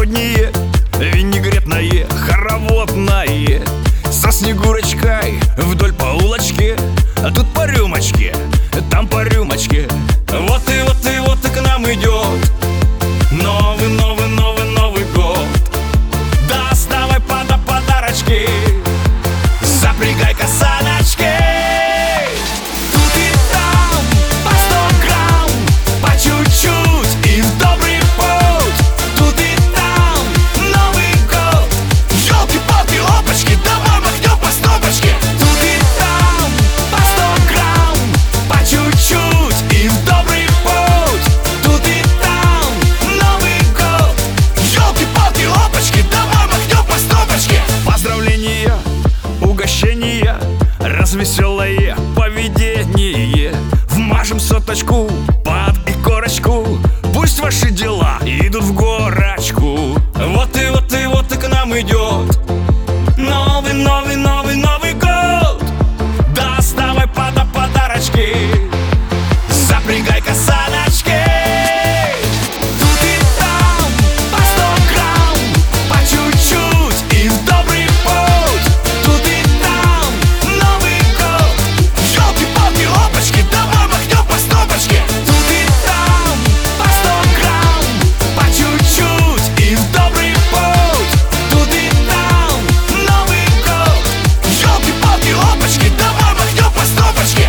новогоднее, винегретное, хороводное, со Снегурочкой вдоль по улочке. А тут по рюмочке, там по рюмочке. Вот и к нам идет Новый год. Доставай подарочки, запрягай-ка саночки. Тут и там по 100 грамм, по чуть-чуть и в добрый путь. Тут и там Новый год. Ёлки-палки, опачки, давай махнем по стопочке. Тут и там по 100 грамм, по чуть-чуть и в добрый путь. Тут и там Новый год. Ёлки-палки, опачки, давай махнем по стопочке. Поздравления, угощения, развеселое поведение. Вмажем соточку под икорочку, пусть ваши дела идут в горочку. Вот и к нам идет Новый год. Доставай подарочки, запрягай-ка саночки. Тут и там по 100 грамм, по чуть-чуть и в добрый путь. Тут и там Новый год. Ёлки-палки, опачки, давай махнем по стопочке. Тут и там по 100 грамм, по чуть-чуть и в добрый путь. Тут и там Новый год. Ёлки-палки, опачки, давай махнем по стопочке.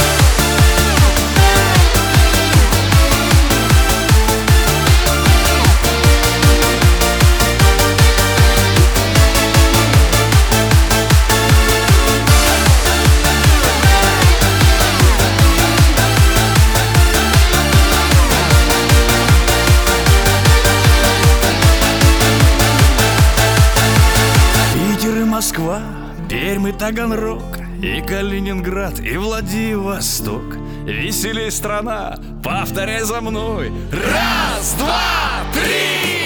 Питер и Москва, Пермь и Таганрог, и Калининград, и Владивосток. Веселей страна, повторяй за мной. Раз, два, три!